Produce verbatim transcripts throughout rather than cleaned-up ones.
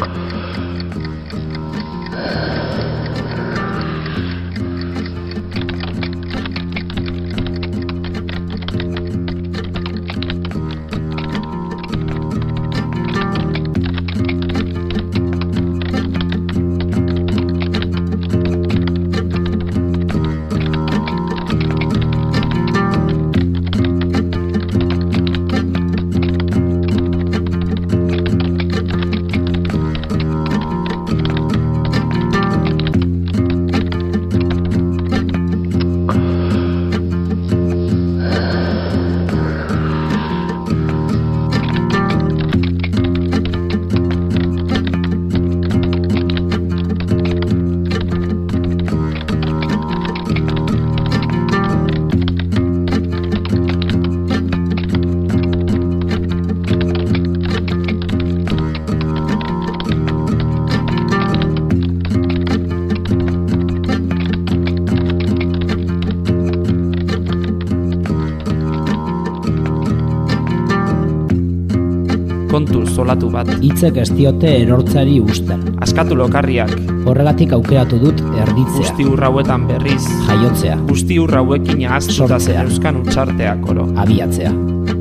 kontu zolatu bat. Hitzek ez diote erortzari usten. Askatu lokarriak. Horregatik aukeratu dut erditzea. Guzti urrauetan berriz. Jaiotzea. Guzti urrauekin ahaztuta zeneuzkan utxarteak oro. Abiatzea.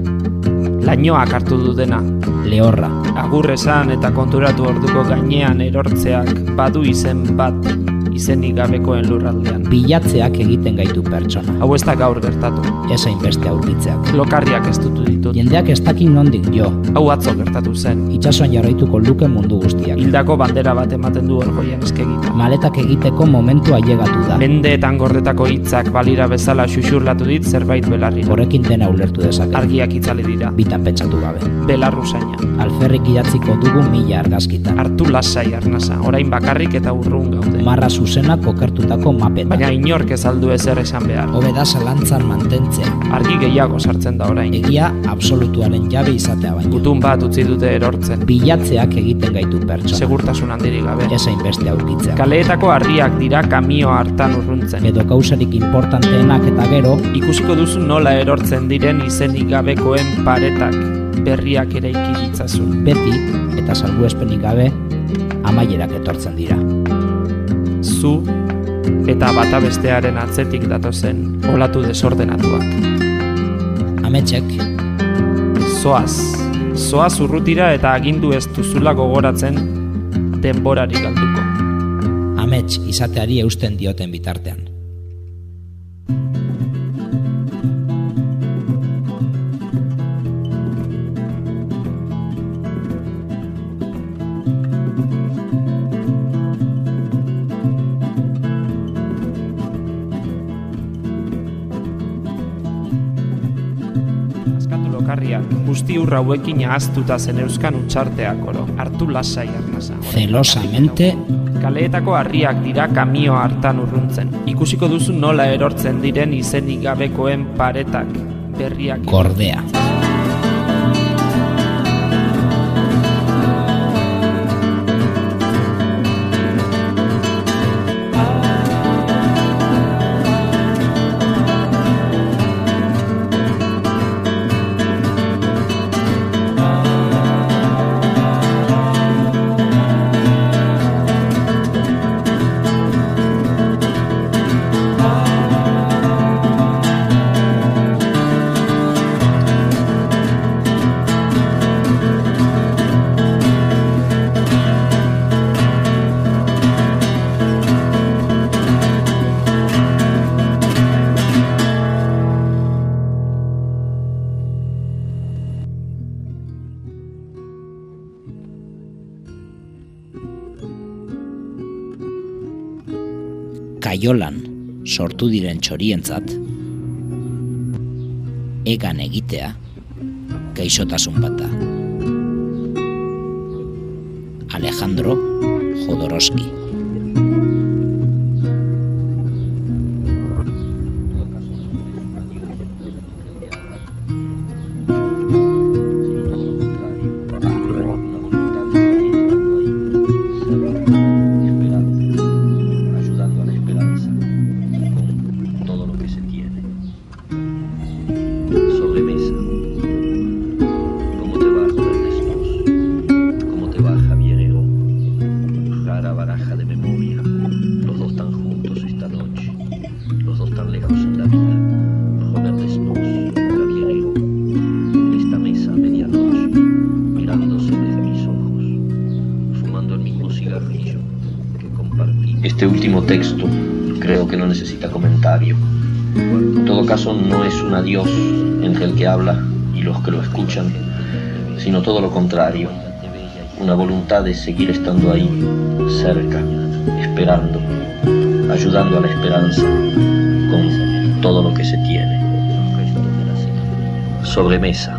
Lainoak hartu du dena. Lehorra. Agur esan eta konturatu orduko gainean erortzeak badu izen bat. Izenik gabekoen lurraldean. Bilatzeak egiten gaitu pertsona. Hau ez da gaur gertatu. Esain beste aurkitzeak. Lokarriak ez dutu ditut. Jendeak ez dakin nondik jo. Hau atzo gertatu zen. Itsasoan jarraituko luke mundu guztiak. Hildako bandera bat ematen du orgoian eskegita. Maletak egiteko momentua ailegatu da. Mendeetan gordetako hitzak balira bezala xuxurlatu dit zerbait belarrira. Horrekin dena ulertu dezake. Argiak itzali dira. Bitan pentsatu gabe. Belarruzaina. Alferrik idatziko dugu mila argazkitan. Hartu lasai arnasa, orain bakarrik eta urrun gaude. Marra zuzena kokertutako mapetan. Baina inork ez aldu ezer esan behar. Hobeda zalantzan mantentzea. Argi gehiago sartzen da orain. Egia absolutuaren jabe izatea baino. Gutun bat utzi dute erortzen. Bilatzeak egiten gaitu pertsona. Segurtasun handirik gabe. Esain beste aurkitzea. Kaleetako harriak dira kamio hartan urruntzen. Edo kausarik importanteenak eta gero. Ikusiko duzu nola erortzen diren izenik gabekoen paretak. Berriak eraiki ditzazun. Beti, eta salbuespenik gabe, amaierak etortzen dira. Zu eta bata bestearen atzetik datozen olatu desordenatuak. Ametsek. Zoaz, zoaz urrutira eta agindu ez duzula gogoratzen denborari galduko. Amets izateari eusten dioten bitartean. Guzti urra hauekin ahaztuta zeneuzkan utxarteak oro. Hartu lasai arnasa. Zelosamente. Kaleetako harriak dira kamio hartan urruntzen. Ikusiko duzu nola erortzen diren izenik gabekoen paretak. Berriak. Gordea. Kaiolan sortu diren txorientzat, egan egitea gaixotasun bat da. Alejandro Jodorowsky. cigarrillo que compartí. Este último texto creo que no necesita comentario. En todo caso, no es un adiós entre el que habla y los que lo escuchan, sino todo lo contrario, una voluntad de seguir estando ahí, cerca, esperando, ayudando a la esperanza con todo lo que se tiene. Sobremesa.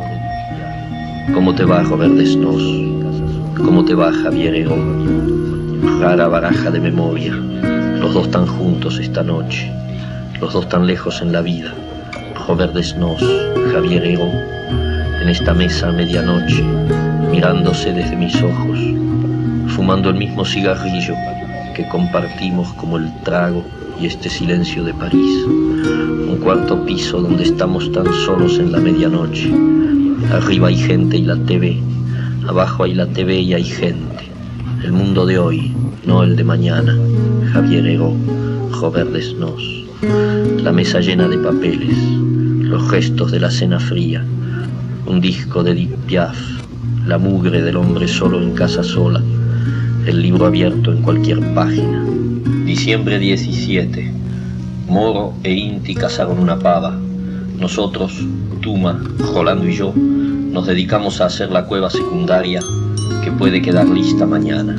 ¿Cómo te va, Robert Desnos? ¿Cómo te va, Javier Herón? Rara baraja de memoria, los dos tan juntos esta noche, los dos tan lejos en la vida. Robert Desnos, Javier Herón, en esta mesa a medianoche, mirándose desde mis ojos, fumando el mismo cigarrillo que compartimos como el trago y este silencio de París. Un cuarto piso donde estamos tan solos en la medianoche. Arriba hay gente y la T V, abajo hay la T V y hay gente. El mundo de hoy, no el de mañana. Javier Herón, Robert Desnos. La mesa llena de papeles, los restos de la cena fría, un disco de Edith Piaf, la mugre del hombre solo en casa sola, el libro abierto en cualquier página. Diciembre diecisiete. Moro e Inti cazaron una pava. Nosotros, Tuma, Rolando y yo, nos dedicamos a hacer la cueva secundaria que puede quedar lista mañana.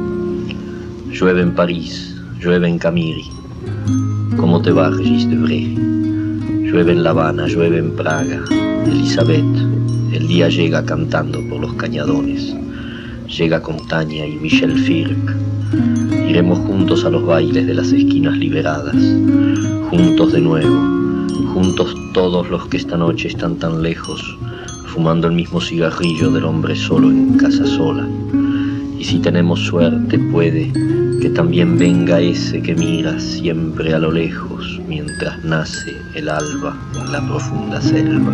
Llueve en París, llueve en Camiri. ¿Cómo te va, Regis Debray? Llueve en La Habana, llueve en Praga. Elizabeth, el día llega cantando por los cañadones. Llega con Tania y Michel Firk. Iremos juntos a los bailes de las esquinas liberadas. Juntos de nuevo. Juntos todos los que esta noche están tan lejos, fumando el mismo cigarrillo del hombre solo en casa sola. Y si tenemos suerte puede que también venga ese que mira siempre a lo lejos mientras nace el alba en la profunda selva.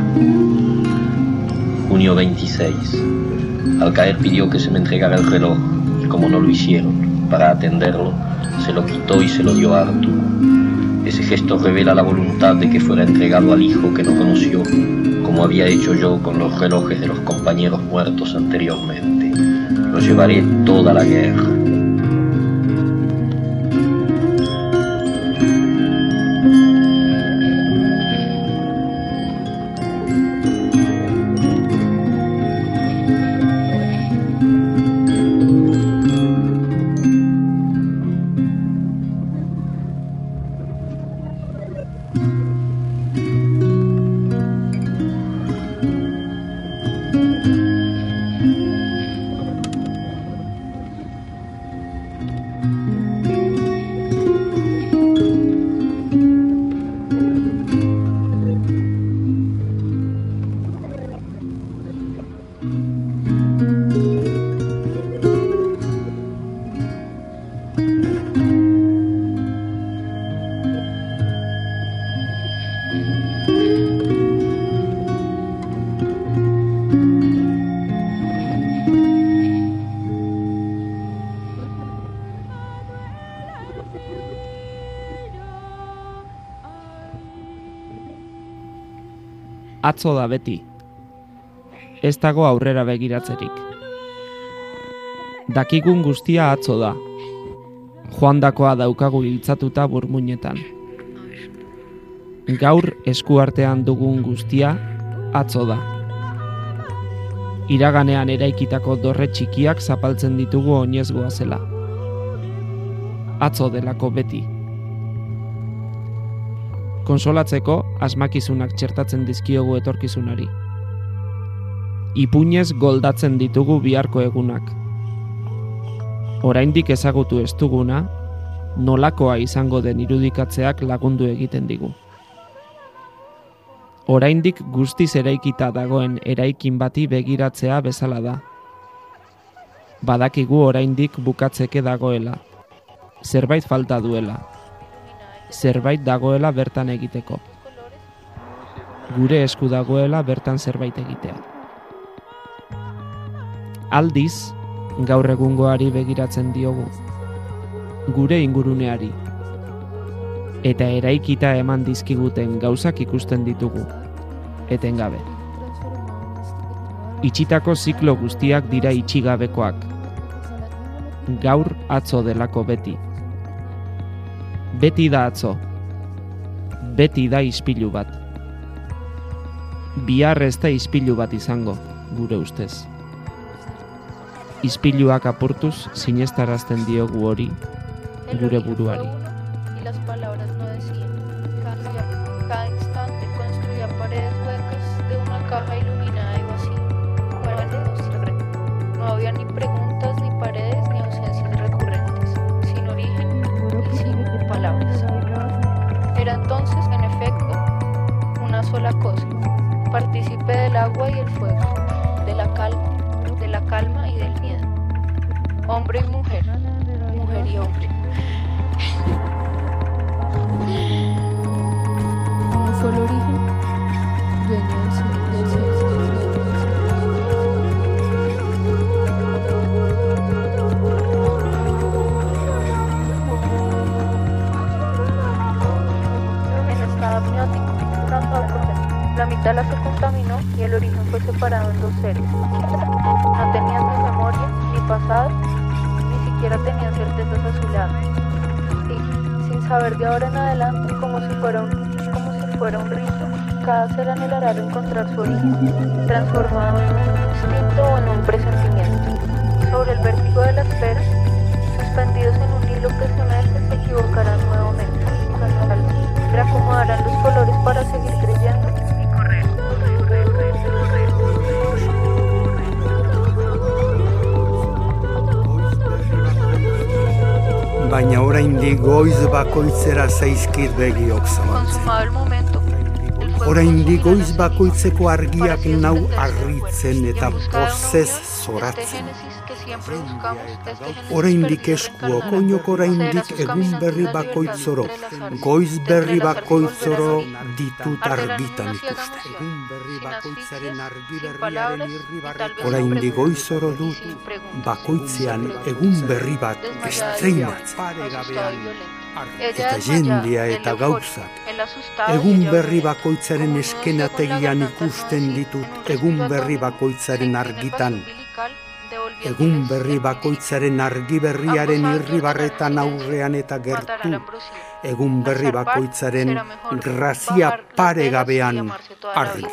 Junio veintiséis. Al caer pidió que se me entregara el reloj y como no lo hicieron, para atenderlo, se lo quitó y se lo dio a Arturo. Ese gesto revela la voluntad de que fuera entregado al hijo que no conoció, como había hecho yo con los relojes de los compañeros muertos anteriormente. Lo llevaré toda la guerra. Atzo da beti. Ez dago aurrera begiratzerik. Dakigun guztia atzo da. Joandakoa daukagu hiltzatuta burmuinetan. Gaur eskuartean dugun guztia atzo da. Iraganean eraikitako dorre txikiak zapaltzen ditugu oinez goazela. Atzo delako beti. Konsolatzeko asmakizunak txertatzen dizkiogu etorkizunari. Ipuinez goldatzen ditugu biharko egunak. Oraindik ezagutu ez duguna, nolakoa izango den irudikatzeak lagundu egiten digu. Oraindik guztiz eraikita dagoen eraikin bati begiratzea bezala da. Badakigu oraindik bukatzeke dagoela. Zerbait falta duela. Zerbait dagoela bertan egiteko. Gure esku dagoela bertan zerbait egitea. Aldiz, gaur egungoari begiratzen diogu. Gure inguruneari. Eta eraikita eman dizkiguten gauzak ikusten ditugu. Etengabe. Itxitako ziklo guztiak dira itxigabekoak. gaur atzo delako beti. Beti da atzo. Beti da ispilu bat. Bihar ez da ispilu bat izango, gure ustez. Ispiluak apurtuz sinestarazten diogu hori gure buruari. Y las palabras no decían. Cada, cada instante construía paredes huecas de una caja iluminada y vacía. No había ni preguntas, ni paredes, ni ausencias recurrentes, sin origen y sin palabras. Era entonces, en efecto, una sola cosa, partícipe del agua y el fuego, de la calma, de la calma y del miedo. Hombre y mujer, mujer y hombre. Un solo origen, dueño del silencio. La mitad la se contaminó y el origen fue separado en dos seres. No tenían ni memoria, ni pasado, ni siquiera tenían certezas a su lado. Y, sin saber de ahora en adelante, como si fuera un, como si fuera un rito, cada ser anhelará encontrar su origen, transformado en un instinto o en un presentimiento. Sobre el vértigo de la espera, suspendidos en un hilo que se mece, se equivocarán nuevamente. Reacomodarán los colores para seguir creyendo y correr, correr, correr, correr, correr. Baina oraindik goiz bakoitzera zaizkit begiok zabaltzen. Consumado el momento. Oraindik goiz bakoitzeko argiak nau harritzen eta pozez zoratzen. Oraindik eskuok, oinok oraindik egun berri bakoitzoro, goiz berri bakoitzoro ditut argitan ikusten. Egun berri bakoitzaren argi berriaren irri barret. Oraindik goizoro dut bakoitzean egun berri bat estreinatzen. Paregabean eta jendea eta gauzak. Egun berri bakoitzaren eskenategian ikusten ditut egun berri bakoitzaren argitan. Egun berri bakoitzaren argi berriaren irribarretan aurrean eta gertu. Egun berri bakoitzaren grazia paregabean argi.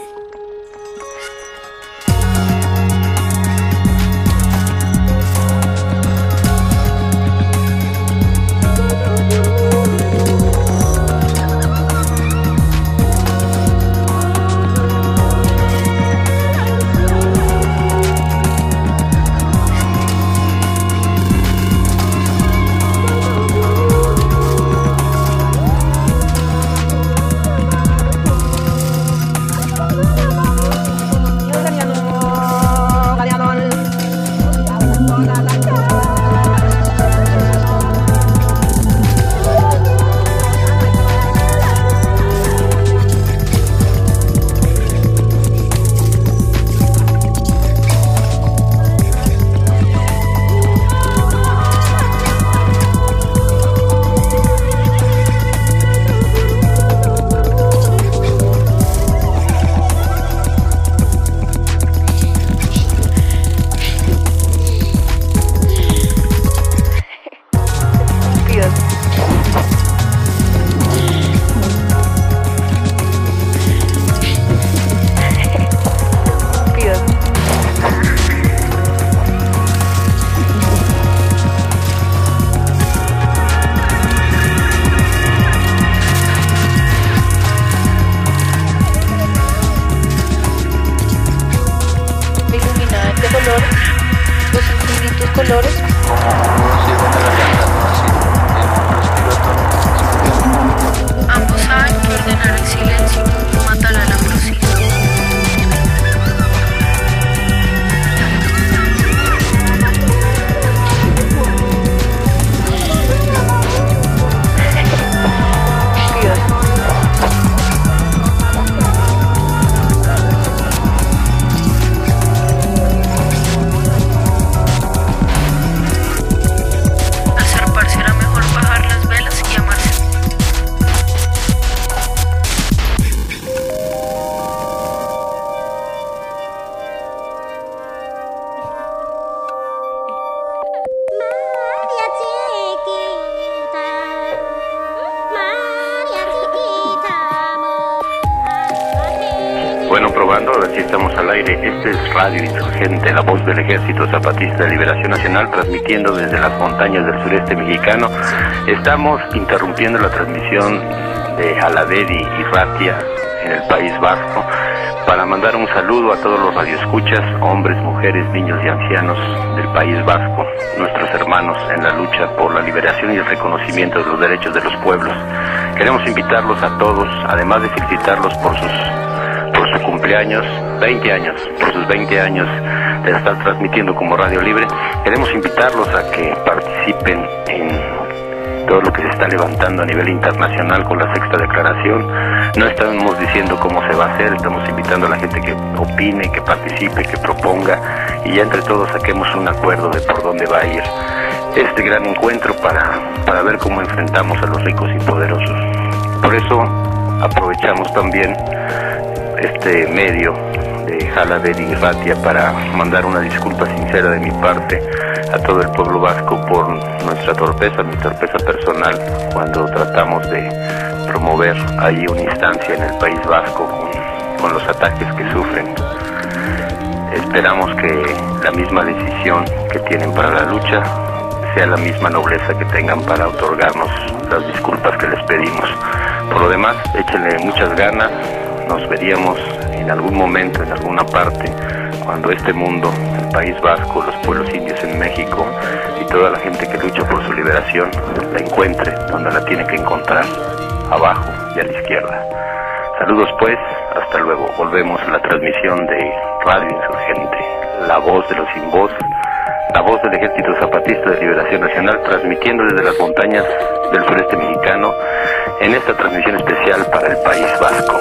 Bueno, probando, a ver si estamos al aire. Este es Radio Insurgente, la voz del Ejército Zapatista de Liberación Nacional, transmitiendo desde las montañas del sureste mexicano. Estamos interrumpiendo la transmisión de Jalaveri y Ratia en el País Vasco para mandar un saludo a todos los radioescuchas, hombres, mujeres, niños y ancianos del País Vasco, nuestros hermanos en la lucha por la liberación y el reconocimiento de los derechos de los pueblos. Queremos invitarlos a todos, además de felicitarlos por sus por su cumpleaños, veinte años, por sus veinte años de estar transmitiendo como Radio Libre. Queremos invitarlos a que participen en todo lo que se está levantando a nivel internacional con la sexta declaración. No estamos diciendo cómo se va a hacer, estamos invitando a la gente que opine, que participe, que proponga, y ya entre todos saquemos un acuerdo de por dónde va a ir este gran encuentro para, para ver cómo enfrentamos a los ricos y poderosos. Por eso aprovechamos también este medio de Jalaveri y Ratia para mandar una disculpa sincera de mi parte a todo el pueblo vasco por nuestra torpeza, mi torpeza personal, cuando tratamos de promover ahí una instancia en el País Vasco con, con los ataques que sufren. Esperamos que la misma decisión que tienen para la lucha sea la misma nobleza que tengan para otorgarnos las disculpas que les pedimos. Por lo demás, échenle muchas ganas. Nos veríamos en algún momento, en alguna parte, cuando este mundo, el País Vasco, los pueblos indios en México y toda la gente que lucha por su liberación, la encuentre donde la tiene que encontrar, abajo y a la izquierda. Saludos pues, hasta luego. Volvemos a la transmisión de Radio Insurgente, la voz de los sin voz, la voz del Ejército Zapatista de Liberación Nacional, transmitiendo desde las montañas del sureste mexicano en esta transmisión especial para el País Vasco.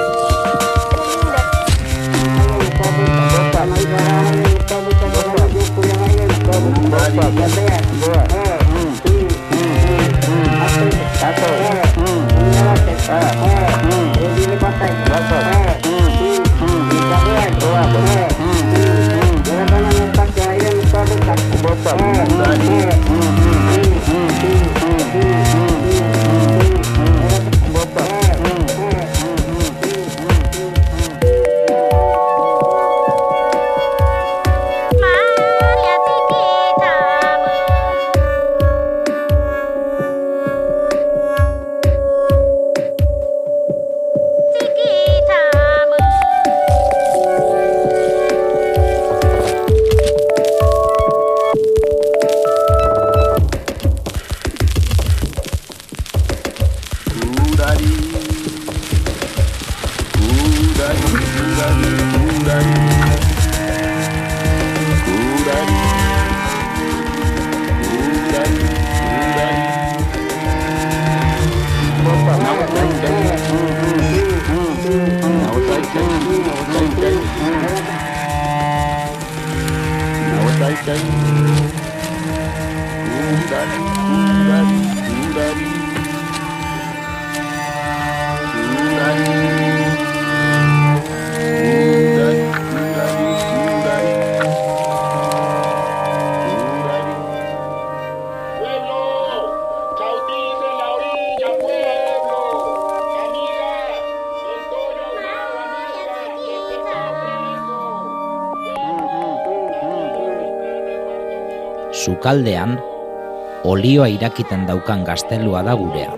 Sukaldean, olioa irakiten daukan gaztelua da gurea.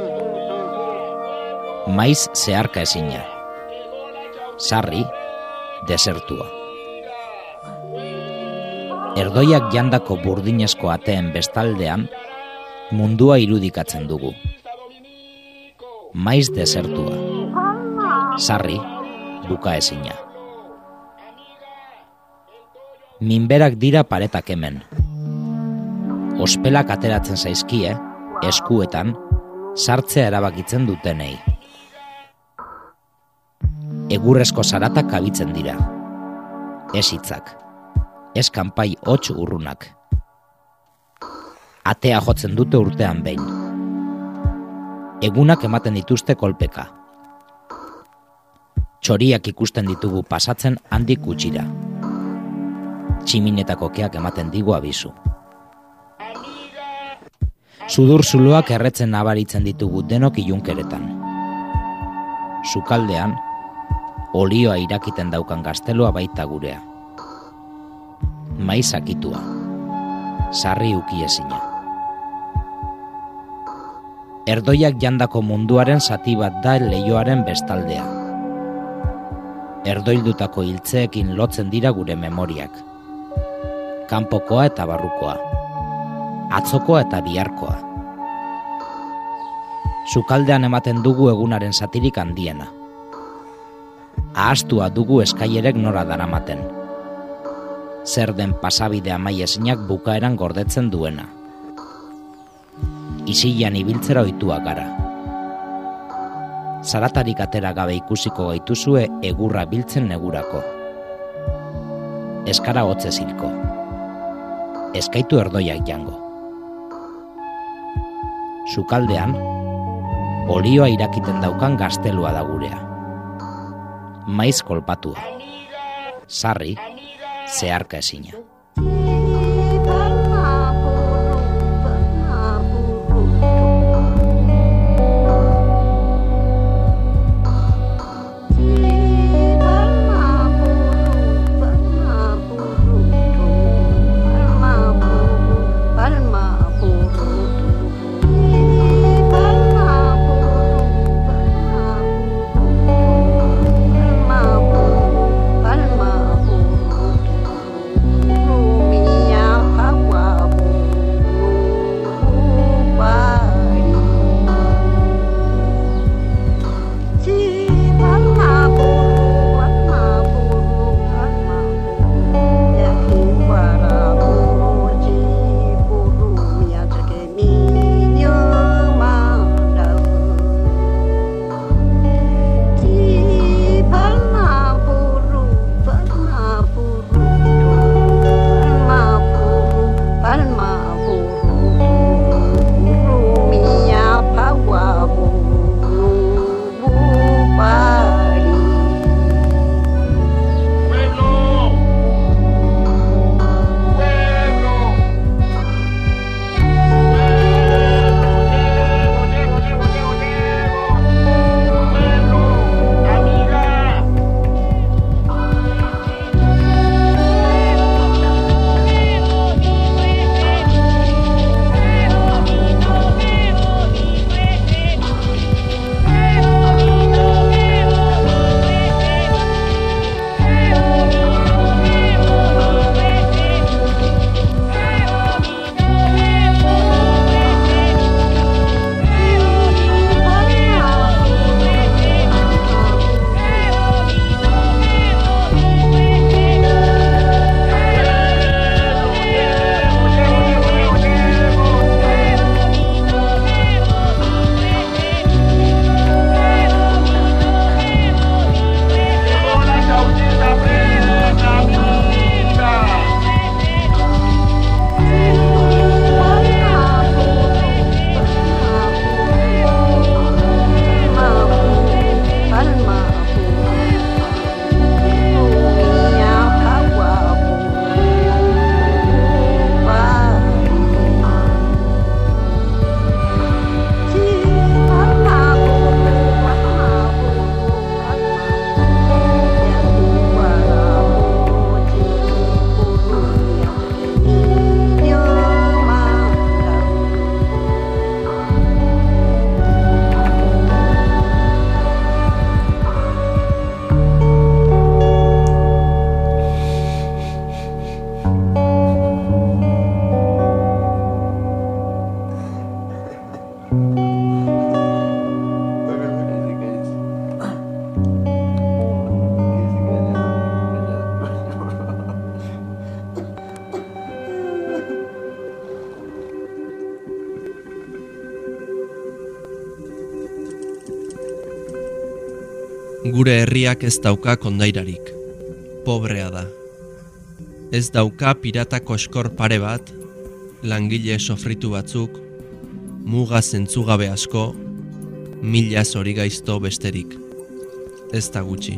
Maiz zeharka ezina. Sarri, desertua. Erdoiak jandako burdinezko ateen bestaldean, mundua irudikatzen dugu. Maiz desertua. Sarri, buka ezina. Minberak dira paretak hemen. Ospelak ateratzen zaizkie, eskuetan, sartzea erabakitzen dutenei. Egurrezko zaratak kabitzen dira. Ez hitzak. Ez kanpai hots urrunak. Atea jotzen dute urtean behin. Egunak ematen dituzte kolpeka. Txoriak ikusten ditugu pasatzen handik gutxira. Tximinetako keak ematen digu abisu. Sudur zuloak erretzen nabaritzen ditugu denok ilunkeretan. Sukaldean, olioa irakiten daukan gaztelua baita gurea. Maiz akitua, sarri ukiezina. Erdoiak jandako munduaren zati bat da leihoaren bestaldea. Erdoildutako hiltzeekin lotzen dira gure memoriak. Kanpokoa eta barrukoa. Atzokoa eta biharkoa. Sukaldean ematen dugu egunaren zatirik handiena. Ahaztua dugu eskailerek nora daramaten. Zer den pasabide amaiezinak bukaeran gordetzen duena. Isilan ibiltzera ohituak gara. Zaratarik atera gabe ikusiko gaituzue egurra biltzen negurako. Eskara hotze zilko. Eskaitu erdoiak jango. Sukaldean, olioa irakiten daukan gaztelua da gurea. Maiz kolpatua. Sarri, zeharka ezina. Gure herriak ez dauka kondairarik. Pobrea da. Ez dauka pirata koskor pare bat, langile sofritu batzuk, muga zentzugabe asko, mila zorigaizto besterik. Ez da gutxi.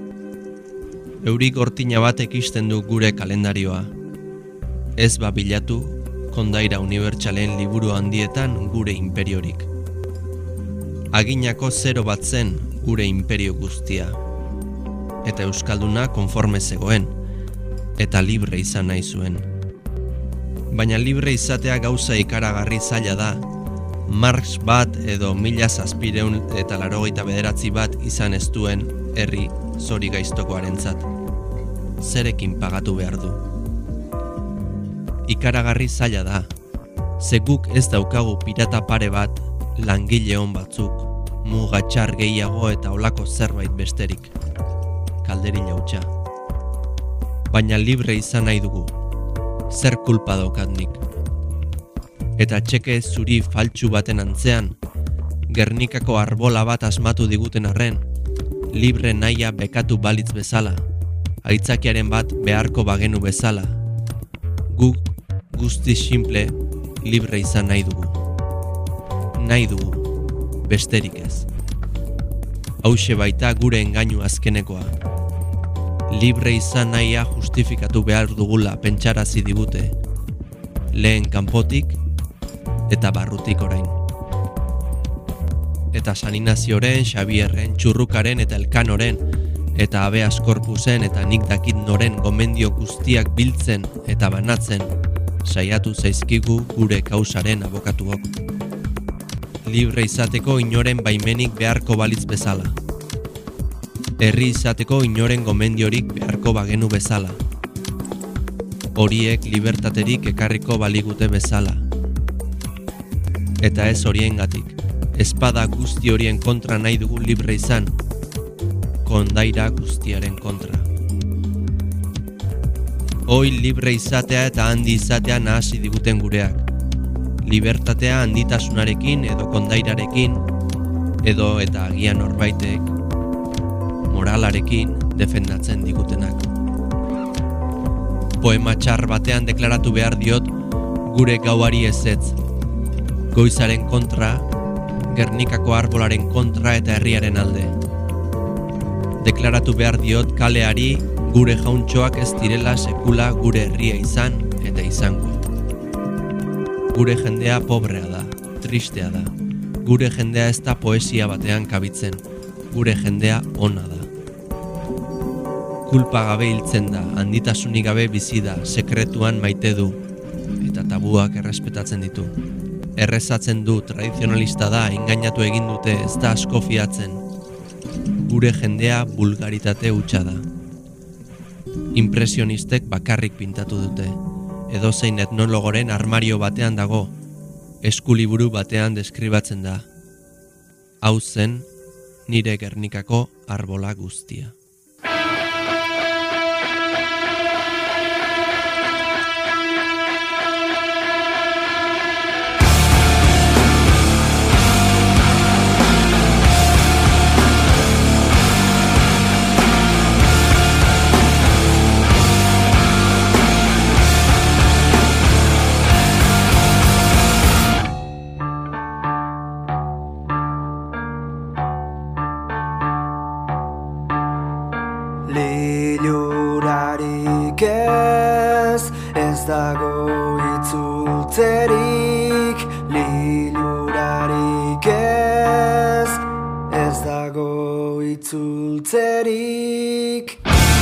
Euri gortina batek isten du gure kalendarioa. Ez babilatu, kondaira unibertsalen liburu handietan gure imperiorik. Aginako zero bat zen gure imperio guztia. eta euskalduna konforme zegoen, eta libre izan nahi zuen. Baina libre izatea gauza ikaragarri zaila da, Marx bat edo mila zazpireun eta laurogeita bederatzi bat izan ez duen herri zori gaiztokoarentzat. Zerekin pagatu behar du. Ikaragarri zaila da, ze guk ez daukagu pirata pare bat, langile hon batzuk, mugatxar gehiago eta olako zerbait besterik. Kalderi jautxa. Baina libre izan nahi dugu. Zer kulpa daukat nik. Eta txeke zuri faltsu baten antzean, Gernikako arbola bat asmatu diguten arren, libre nahia bekatu balitz bezala, aitzakiaren bat beharko bagenu bezala, guk guzti simple libre izan nahi dugu. Nahi dugu, besterik ez. Hauxe baita gure engainu azkenekoa. Libre izan nahia justifikatu behar dugula pentsarazi digute, lehen kanpotik eta barrutik orain. Eta San Inazioren, Xabierren, Txurrukaren eta Elkanoren, eta Habeas Corpusen eta nik dakit noren gomendio guztiak biltzen eta banatzen, saiatu zaizkigu gure kausaren abokatuok. Libre izateko inoren baimenik beharko balitz bezala. Herri izateko inoren gomendiorik beharko bagenu bezala. Horiek libertaterik ekarriko baligute bezala. Eta ez horiengatik, espada guzti horien kontra nahi dugu libre izan, kondaira guztiaren kontra. Hoi libre izatea eta handi izatea nahasi diguten gureak. Libertatea handitasunarekin edo kondairarekin, edo eta agian norbaitek, moralarekin defendatzen digutenak. Poema txar batean deklaratu behar diot gure gauari ezetz. Goizaren kontra, Gernikako arbolaren kontra eta herriaren alde. Deklaratu behar diot kaleari gure jauntxoak ez direla sekula gure herria izan eta izango. Gure jendea pobrea da, tristea da. Gure jendea ez da poesia batean kabitzen. Gure jendea ona da. Kulpa gabe hiltzen da, handitasunik gabe bizi da, sekretuan maite du, eta tabuak errespetatzen ditu. Errezatzen du, tradizionalista da, engainatu egin dute, ez da asko fiatzen. Gure jendea bulgaritate hutsa da. Impresionistek bakarrik pintatu dute. Edozein etnologoren armario batean dago, eskuliburu batean deskribatzen da. Hau zen, nire Gernikako arbola guztia. Lilurarik ez, ez dago itzultzerik. Lilurarik ez, ez dago itzultzerik.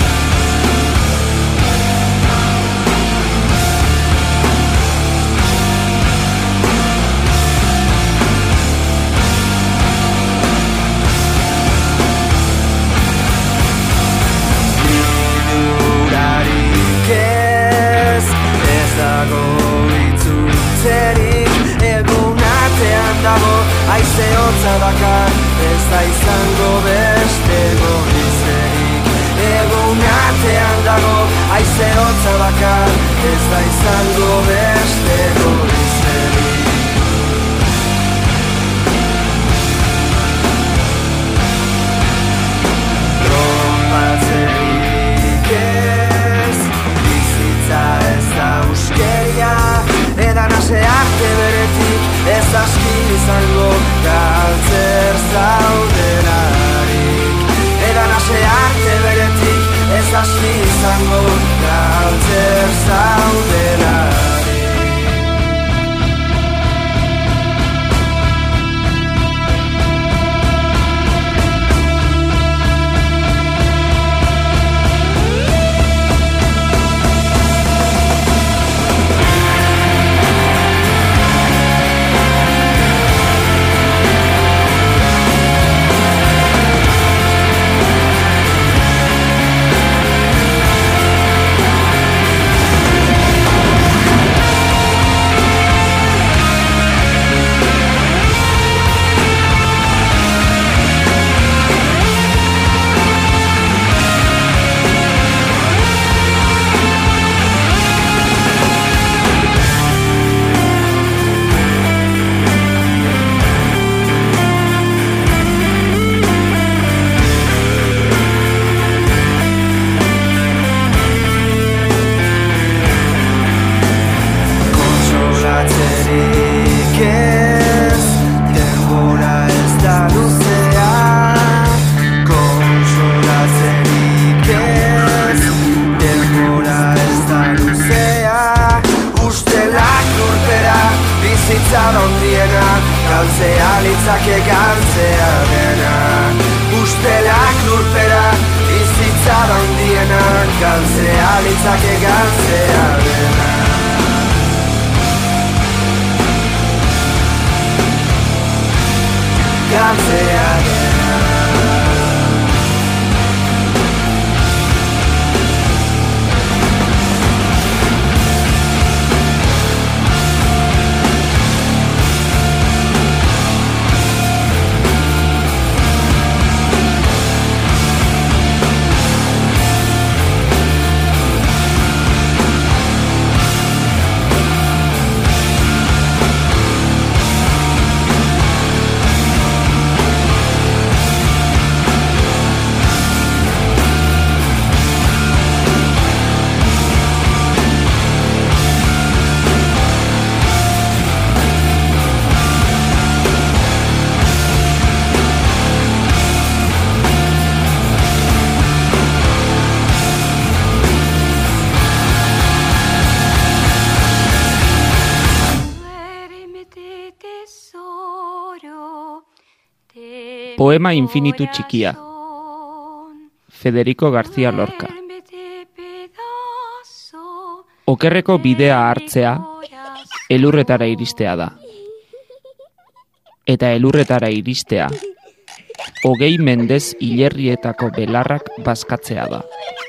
Haize hotza bakar, ez da izango beste goizerik. Egun artean dago, haize hotza bakar, ez da izango beste goizerik. Tronpatzerik ez, bizitza ez da uskeria, edan ase arte beretik, ez aski izango galtzer zaudelarik. Edan ase arte beretik, ez aski izango galtzer zaudelarik. bizitza ondiena, galtzea litzake galtzea dena. Ustelak lurpera, bizitza ondiena, galtzea litzake galtzea dena. Galtzea dena. Poema infinitu txikia. Federico García Lorca. Okerreko bidea hartzea, elurretara iristea da. Eta elurretara iristea, hogei mendez hilerrietako belarrak bazkatzea da.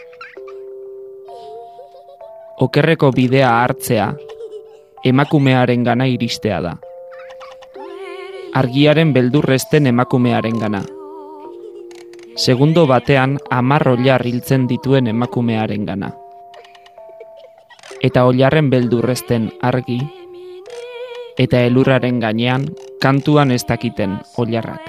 Okerreko bidea hartzea, emakumearen gana iristea da. Argiaren beldurrezten emakumearen gana. Segundo batean hamar oilar hiltzen dituen emakumearen gana. Eta oilarren beldurrezten argi, eta elurraren gainean kantuan ez dakiten oilarrak.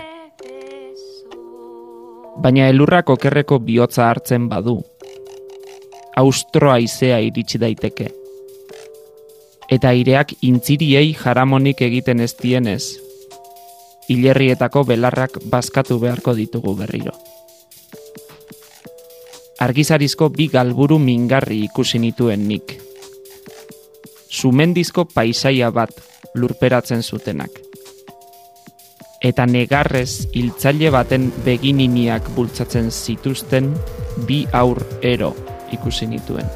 Baina elurrak okerreko bihotza hartzen badu, austro haizea iritsi daiteke. Eta aireak intziriei jaramonik egiten ez dienez, hilerrietako belarrak bazkatu beharko ditugu berriro. Argizarizko bi galburu mingarri ikusi nituen nik. Sumendizko paisaia bat lurperatzen zutenak. Eta negarrez hiltzaile baten begininiak bultzatzen zituzten bi aur ero ikusi nituen.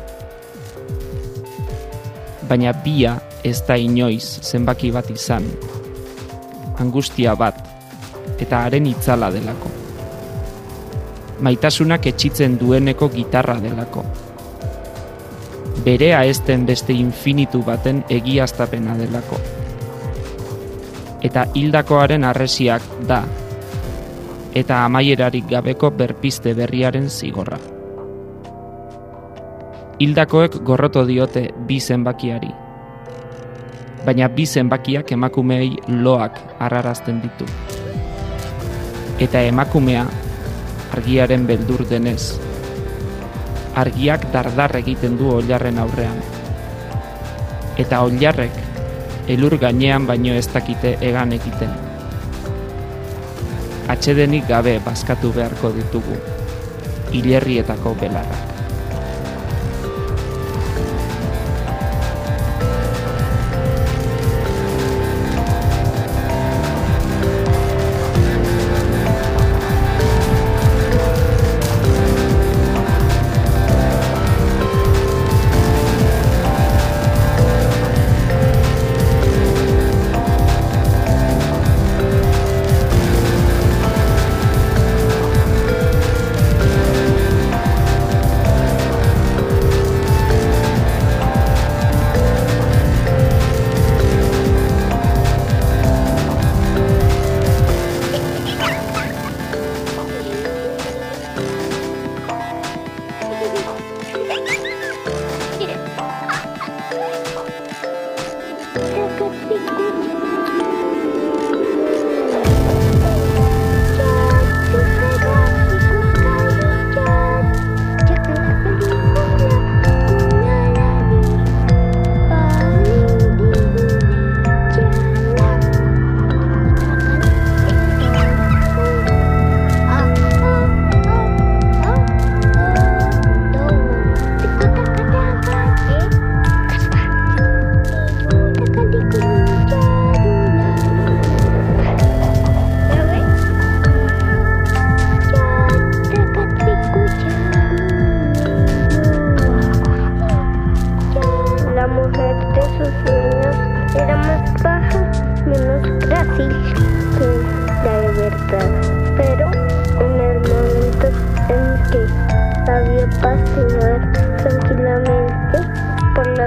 Baina bia ez da inoiz zenbaki bat izan, angustia bat, eta haren itzala delako. Maitasunak etxitzen dueneko gitarra delako. Berea ezten beste infinitu baten egiaztapena delako. Eta hildakoaren arresiak da, eta amaierarik gabeko berpiste berriaren zigorra. Hildakoek gorroto diote bi zenbakiari, baina bi zenbakiak emakumeei loak arrarazten ditu. Eta emakumea argiaren beldur denez, argiak dardar egiten du oilarren aurrean. Eta oilarrek elur gainean baino ez dakite egan egiten. Atsedenik gabe bazkatu beharko ditugu, hilerrietako belarrak.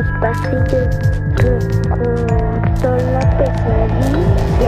los pasillos recortó la pesadilla.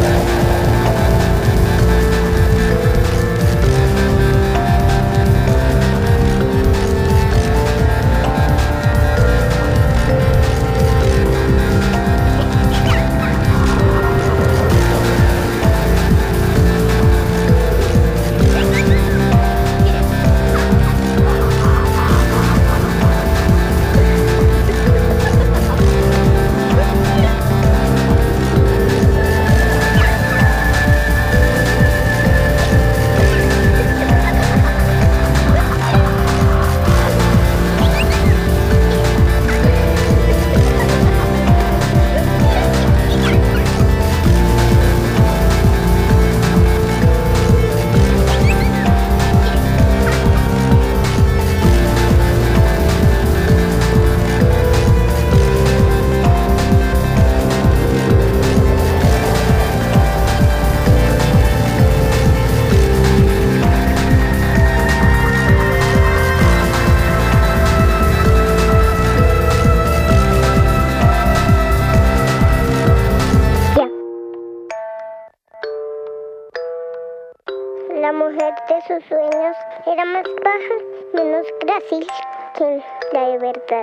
La mujer de sus sueños era más baja, menos grácil que la de verdad.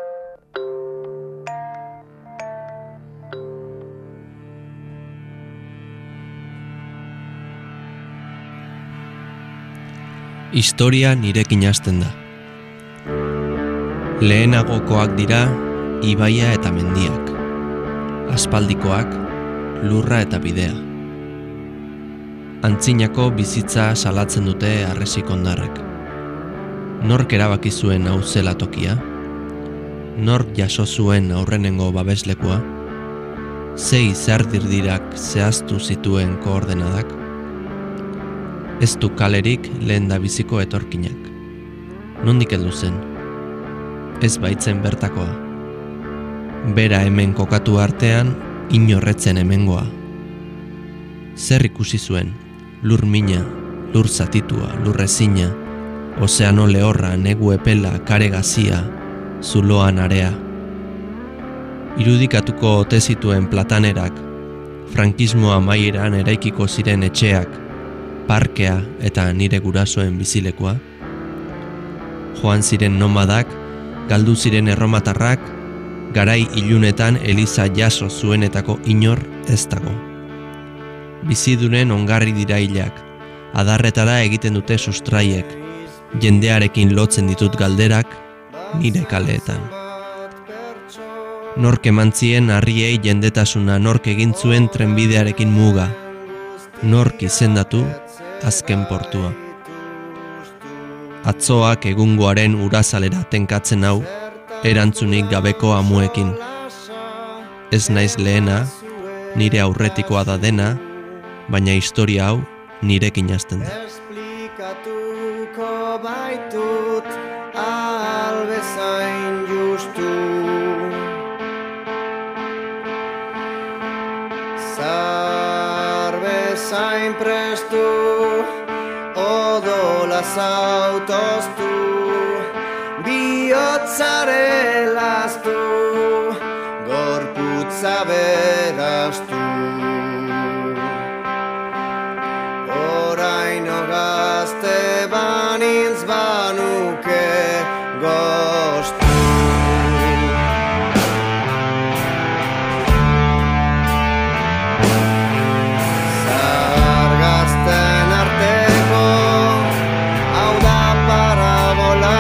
Historia nirekin hasten da. Lehenagokoak dira ibaia eta mendiak. Aspaldikoak lurra eta bidea. Antzinako bizitza salatzen dute harresik ondarrek. Nork erabaki zuen hau zela tokia? Nork jaso zuen aurrenengo babeslekua? Ze izardirdirak zehaztu zituen koordenadak? Ez du kalerik lehen da biziko etorkinak. Nondik heldu zen? Ez baitzen bertakoa. Bera hemen kokatu artean, inorretzen hemengoa. Zer ikusi zuen? Lur mina, lur zatitua, lur ezina, ozeano lehorra, negu epela, kare gazia, zuloan area. Irudikatuko ote zituen platanerak, frankismoa amaieran eraikiko ziren etxeak, parkea eta nire gurasoen bizilekua. Joan ziren nomadak, galdu ziren erromatarrak, garai ilunetan eliza jaso zuenetako inor ez dago. Bizidunen ongarri dira hilak, adarretara egiten dute sustraiek, jendearekin lotzen ditut galderak, nire kaleetan. Nork emantzien harriei jendetasuna, nork egin zuen trenbidearekin muga, nork izendatu azken portua. Atzoak egungoaren urazalera tenkatzen hau, erantzunik gabeko amuekin. Ez naiz lehena, nire aurretikoa da dena, baina historia hau nirekin hasten da. Esplikatuko baitut albezain justu. Zar bezain prestu, odola zautoztu, bihotzare laztu, gorputza beraztu. Oraino gazte banintz banuke goztu. Zar gazten arteko hau da parabola,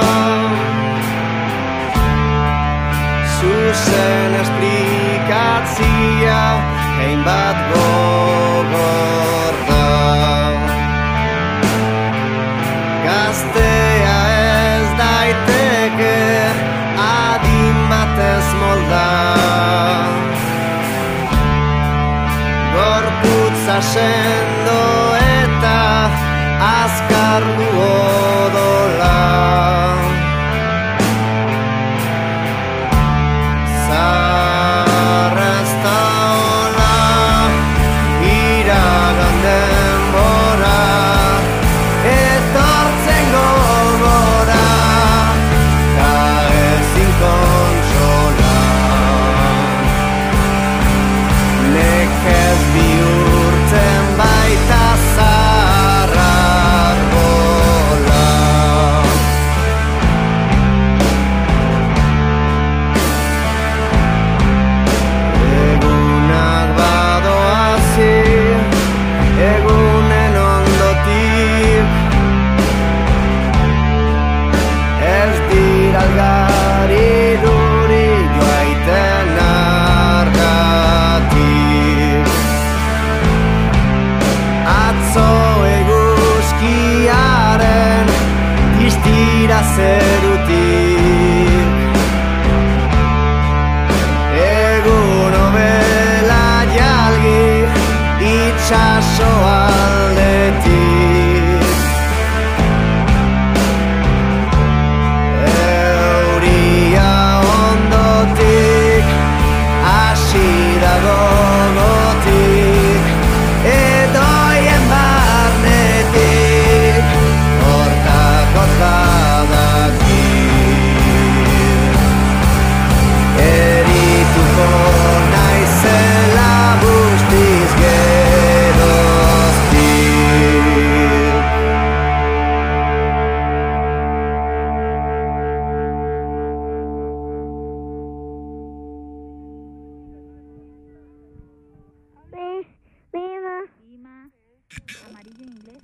zuzen esplikatzia hainbat gogor da. Gaztea ez daiteke adin batez molda, gorputza sendo eta azkar du odola. Zarra ez da hola, iragan denbora, etortzen gogora, ta ezin kontsola.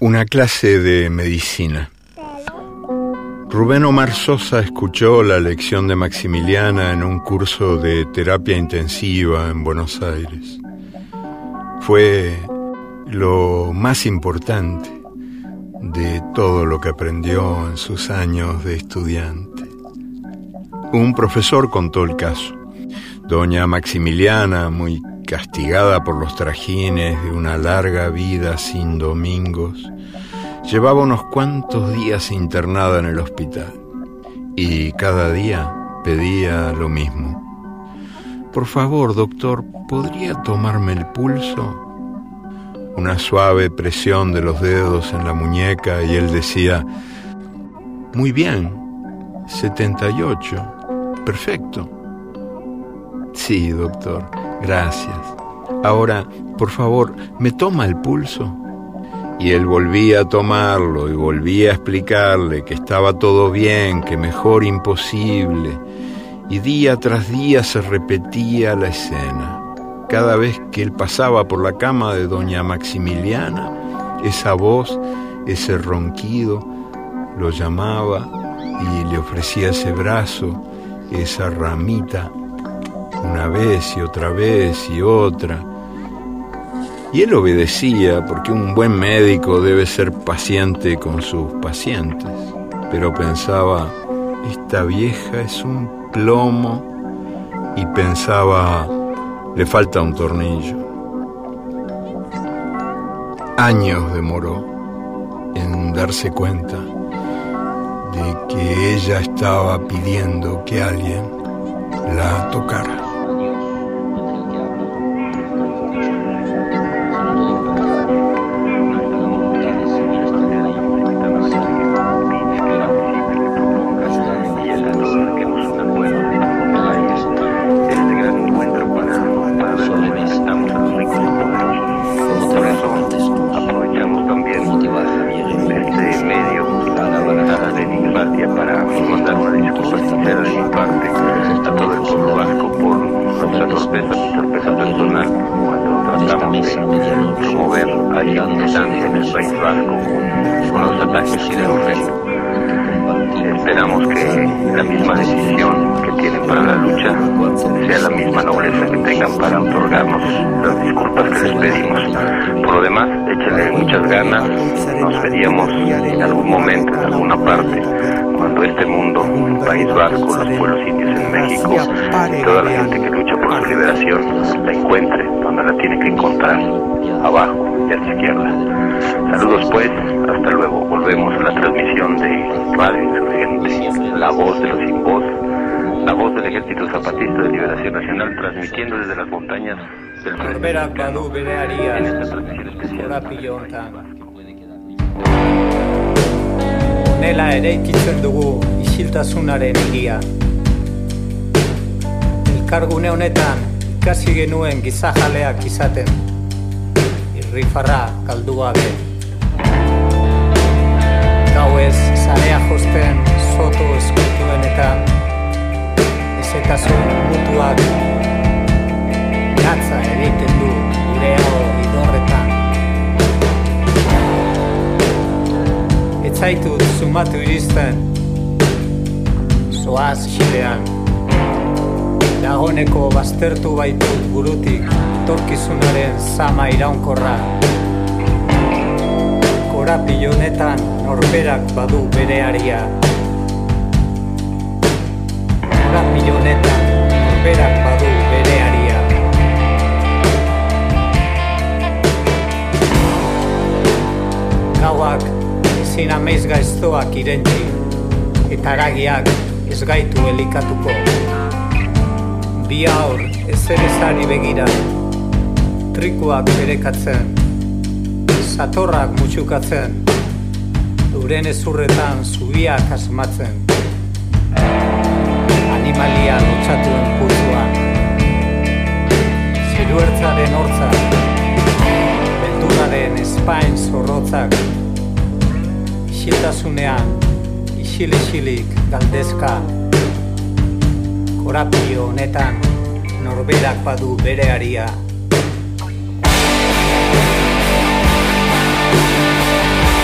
Una clase de medicina. Rubén Omar Sosa escuchó la lección de Maximiliana en un curso de terapia intensiva en Buenos Aires. Fue lo más importante de todo lo que aprendió en sus años de estudiante. Un profesor contó el caso. Doña Maximiliana, muy castigada por los trajines de una larga vida sin domingos, llevaba unos cuantos días internada en el hospital y cada día pedía lo mismo. Por favor, doctor, ¿podría tomarme el pulso? Una suave presión de los dedos en la muñeca y él decía, muy bien, setenta y ocho, perfecto. Sí, doctor, gracias. Ahora, por favor, ¿me toma el pulso? Y él volvía a tomarlo y volvía a explicarle que estaba todo bien, que mejor imposible. Y día tras día se repetía la escena. Cada vez que él pasaba por la cama de doña Maximiliana, esa voz, ese ronquido, lo llamaba y le ofrecía ese brazo, esa ramita, una vez y otra vez y otra. Y él obedecía, porque un buen médico debe ser paciente con sus pacientes. Pero pensaba, esta vieja es un plomo, y pensaba, le falta un tornillo. Años demoró en darse cuenta de que ella estaba pidiendo que alguien la tocara. Esperamos que la misma decisión que tienen para la lucha sea la misma nobleza que tengan para otorgarnos las disculpas que les pedimos. Por lo demás, échenle muchas ganas. Nos veríamos en algún momento, en alguna parte, cuando este mundo, el País Vasco, los pueblos indios en México y toda la gente que lucha por su liberación la encuentre donde la tiene que encontrar, abajo y a la izquierda. Saludos pues, hasta luego. Volvemos a la transmisión de Radio Insurgente, la voz de los sin voz, la voz del Ejército Zapatista de Liberación Nacional, transmitiendo desde las montañas del Norberak badu bere aria, en esta transmisión especial. Honela eraikitzen dugu isiltasunaren hiria. Elkargune honetan ikasi genuen gizajaleak izaten, irrifarra galdu gabe. Gauez zarea josten soto eskultuenetan, ezetasun mutuak gatza egiten du gure hau idorretan. Ez zaitut sumatu iristen, zoaz xilean. Dagoneko baztertu baitu burutik etorkizunaren zama iraunkorra. Korapilo honetan norberak badu bere aria. Korapilo honetan norberak badu bere aria. Gauak ezin amaiz gaiztoak irentzi, eta aragiak ez gaitu elikatuko. Bi aur ezer ezari begira, trikuak berekatzen, satorrak mutxukatzen, euren ezurretan zubiak asmatzen. Animalia lotxatuen putzuan, zeruertzaren hortzak, beldurraren espain zorrotzak, isiltasunean, isil-isilik galdezka. Korapio honetan norberak badu bere aria.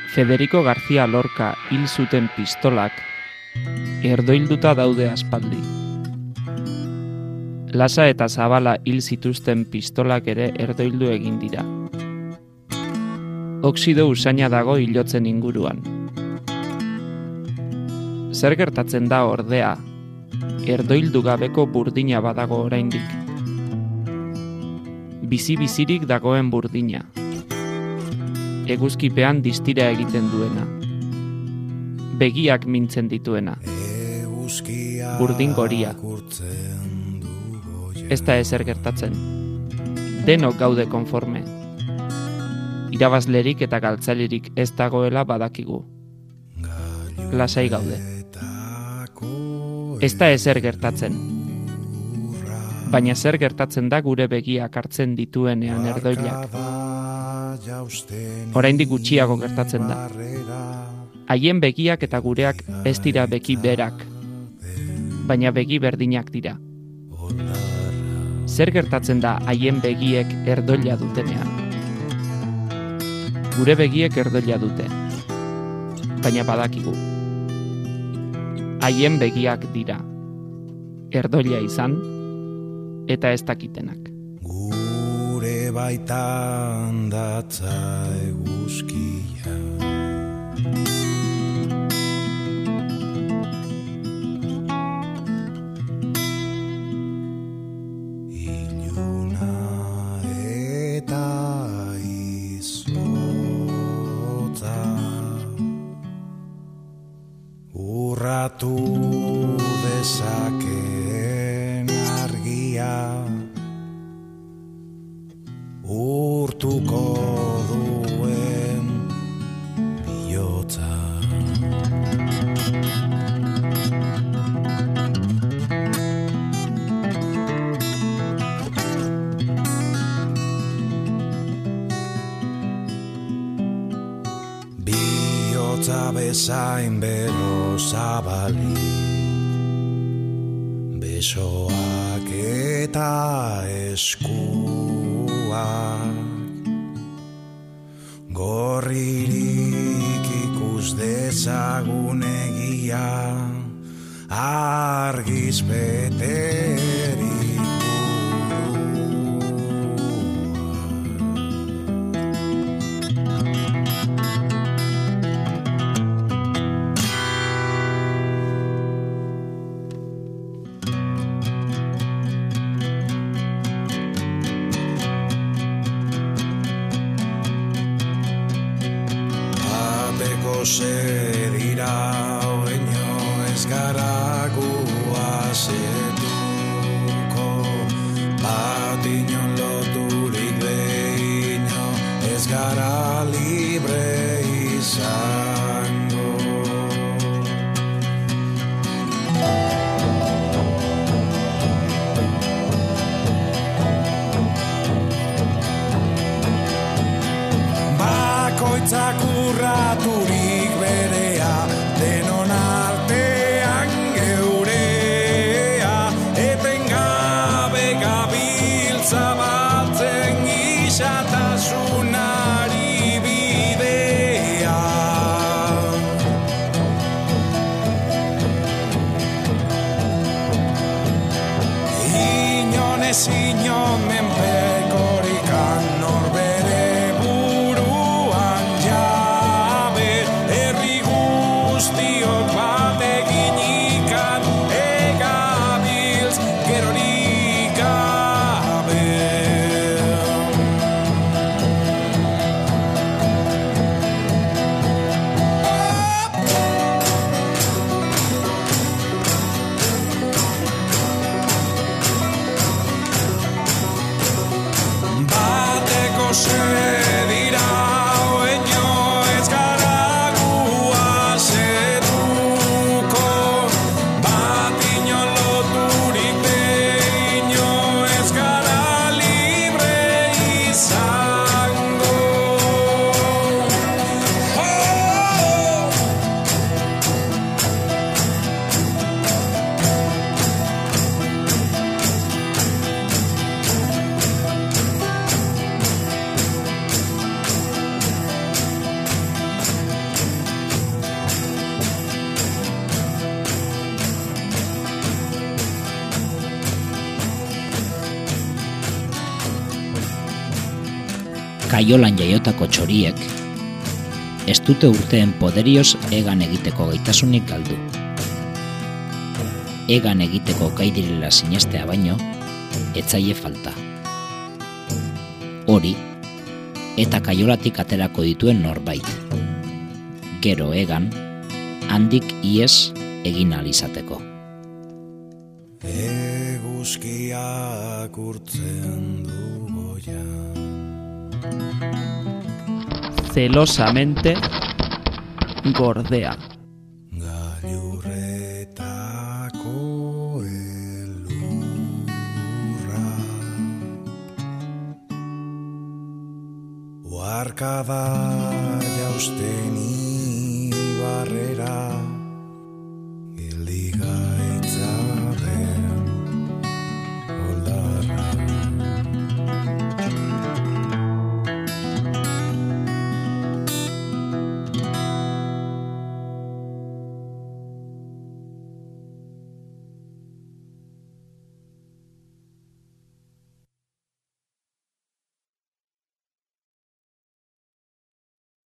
Federico García Lorca hil zuten pistolak erdoilduta daude aspaldi. Lasa eta Zabala hil zituzten pistolak ere erdoildu egin dira. Oxido usaina dago hilotzen inguruan. Zer gertatzen da ordea, erdoildu gabeko burdina badago oraindik. Bizi-bizirik dagoen burdina. Eguzkipean distira egiten duena. Begiak mintzen dituena. Burdin goria. Ez da ezer gertatzen. Denok gaude konforme. Irabazlerik eta galtzailerik ez dagoela badakigu. Lasai gaude. Ez da ezer gertatzen. Baina zer gertatzen da gure begiak hartzen dituenean erdoilak. Oraindik gutxiago gertatzen da. Haien begiak eta gureak ez dira begi berak, baina begi berdinak dira. Zer gertatzen da haien begiek erdoila dutenean? Gure begiek erdoila dute, baina badakigu. Haien begiak dira, erdoila izan eta ez dakitenak. Gure baitan datza eguzkia. Iluna eta izotza urratu dezakeen argia urtuko duen bihotza. Bihotza bezain bero zabali, besoak eta eskuak gorririk ikus dezagun egia argiz beterik ze dira oeño ez gara guazetuko, bat inon loturik behino ez gara libre izango. Bakoitzak urraturik berea, denon artean geurea, etengabe gabiltza batzen gizatasunari bidea. Inon ez inon menpekorikan norbere buruan jabe kaiolan jaiotako txoriek, ez dute urteen poderioz egan egiteko gaitasunik galdu. Egan egiteko gai direla sinestea baino, etzaie falta. Hori, eta kaiolatik aterako dituen norbait. Gero egan, handik ies egin ahal izateko. Eguzkiak urtzen du goia. Celosamente gordea. Gailurretako elurra. Oarkada jausten ibarrera.